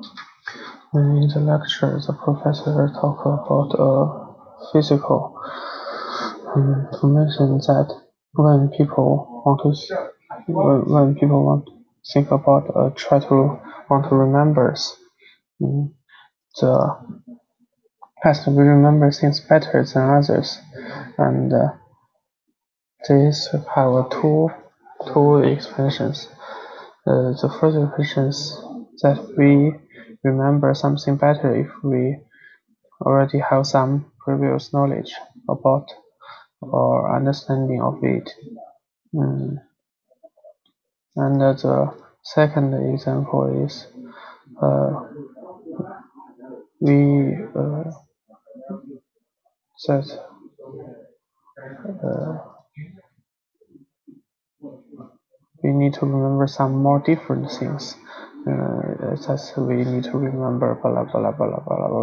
In the lecture, the professor talked about physical to mention that when people want to think about want to remember the has to remember things better than others, and these have two expressions. The first expression is that we remember something better if we already have some previous knowledge about or understanding of it. And the second example is we that we need to remember some more different things. That we need to remember blah blah blah blah blah blah.